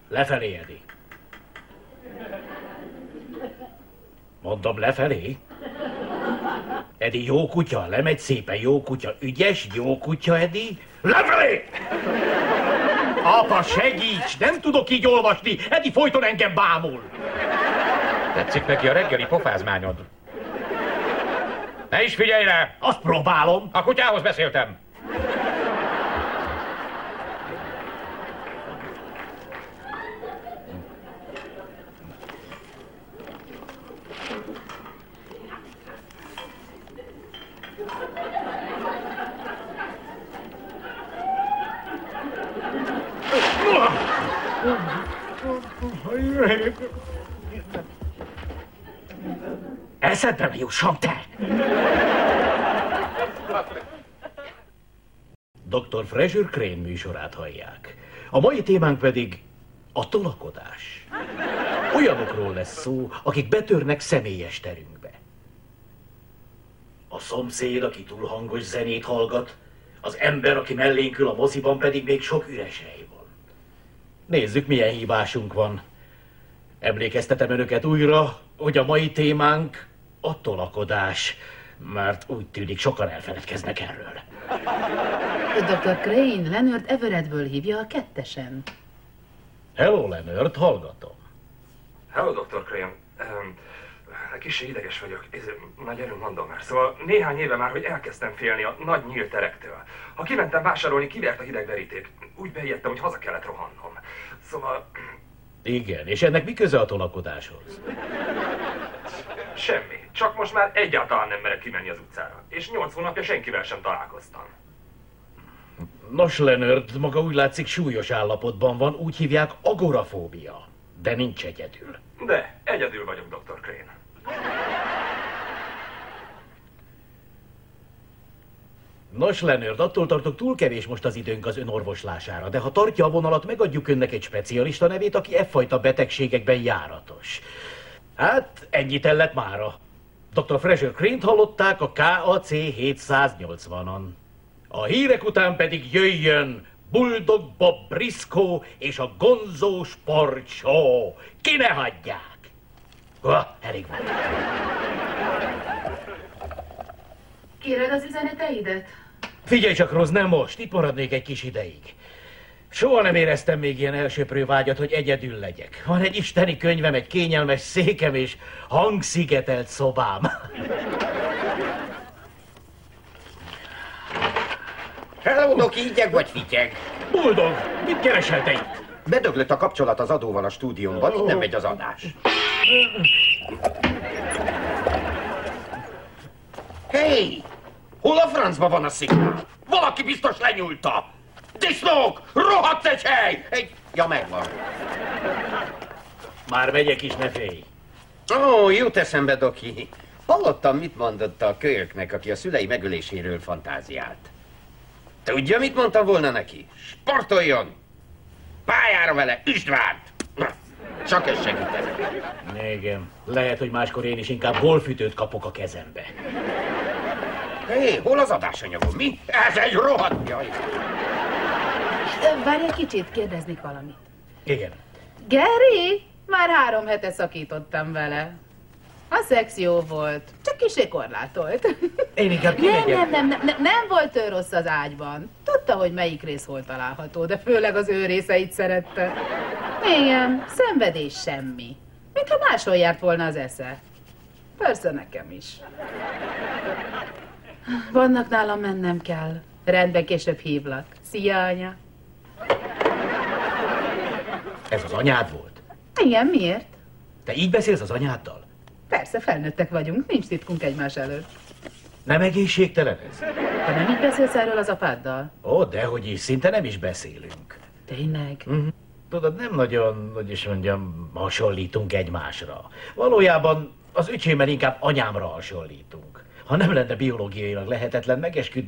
Lefelé, Edi. Mondom, lefelé. Edi, jó kutya, lemegy szépen, jó kutya, ügyes, jó kutya, Edi. Lefelé! Apa, segíts! Nem tudok így olvasni! Edi folyton engem bámul! Tetszik neki a reggeli pofázmányod? Ne is figyelj rá! Azt próbálom! A kutyához beszéltem! Eszedbe ne jusson, te! Dr. Fraser Crane műsorát hallják. A mai témánk pedig a tolakodás. Olyanokról lesz szó, akik betörnek személyes terünkbe. A szomszéd, aki túl hangos zenét hallgat, az ember, aki mellénk ül a moziban, pedig még sok üres hely van. Nézzük, milyen hibásunk van. Emlékeztetem önöket újra, hogy a mai témánk a tolakodás, mert úgy tűnik, sokan elfeledkeznek erről. Dr. Crane, Leonard Everettből hívja a kettesen. Hello, Leonard, hallgatom. Hello, Dr. Crane. Kicsi ideges vagyok, nagy erőm mondom már. Szóval néhány éve már, hogy elkezdtem félni a nagy nyílt terektől. Ha kimentem vásárolni, kivert a hideg veríték. Úgy beijedtem, hogy haza kellett rohannom. Szóval... Igen, és ennek mi köze a tolakodáshoz? Semmi. Csak most már egyáltalán nem merek kimenni az utcára. És 8 hónapja senkivel sem találkoztam. Nos, Leonard, maga úgy látszik súlyos állapotban van, úgy hívják agorafóbia. De nincs egyedül. De egyedül vagyok, Dr. Crane. Nos, Leonard, attól tartok, túl kevés most az időnk az ön orvoslására, de ha tartja a vonalat, megadjuk önnek egy specialista nevét, aki e-fajta betegségekben járatos. Hát, ennyit ellett mára. Dr. Fraser Crane-t hallották a KAC 780-on. A hírek után pedig jöjjön Bulldog Bob Briscoe és a Gonzo Sport Show. Ki ne hagyják! Elég volt. Kéred az üzeneteidet? Figyelj csak, Rose, nem most. Itt maradnék egy kis ideig. Soha nem éreztem még ilyen elsöprő vágyat, hogy egyedül legyek. Van egy isteni könyvem, egy kényelmes székem és hangszigetelt szobám. Hello, Doki, ígyeg vagy fityeg? Boldog, mit keresel te itt? Bedöglött a kapcsolat az adóval a stúdiómban, innen megy az adás. Hey! Hol a francba van a szignál? Valaki biztos lenyúlta! Disznók! Rohadt egy hely! Ja, megvan. Már megyek is, ne félj. Ó, jut eszembe, Doki. Hallottam, mit mondott a kölyöknek, aki a szülei megöléséről fantáziált. Tudja, mit mondtam volna neki? Sportoljon! Pályára vele, Istvánt! Na, csak ez segítene. Igen, lehet, hogy máskor én is inkább golfütőt kapok a kezembe. Hé, hol az adásanyagom? Mi? Ez egy rohadt... Jaj. Várj egy kicsit, kérdeznék valamit. Igen. Geri, már 3 hete szakítottam vele. A szex jó volt, csak kissé korlátolt. Én inkább kimegyek. Nem volt ő rossz az ágyban. Tudta, hogy melyik rész hol található, de főleg az ő részeit szerette. Igen, szenvedés semmi. Mintha máshol járt volna az esze. Persze nekem is. Vannak, nálam mennem kell. Rendben, később hívlak. Szia, anya. Ez az anyád volt? Igen, miért? Te így beszélsz az anyáddal? Persze, felnőttek vagyunk, nincs titkunk egymás előtt. Nem egészségtelen ez? Te nem így beszélsz erről az apáddal? Ó, dehogy is, szinte nem is beszélünk. Tényleg? Tudod, nem nagyon, hogy is mondjam, hasonlítunk egymásra. Valójában az öcsémmel inkább anyámra hasonlítunk. Ha nem lenne biológiailag lehetetlen, megesküdni,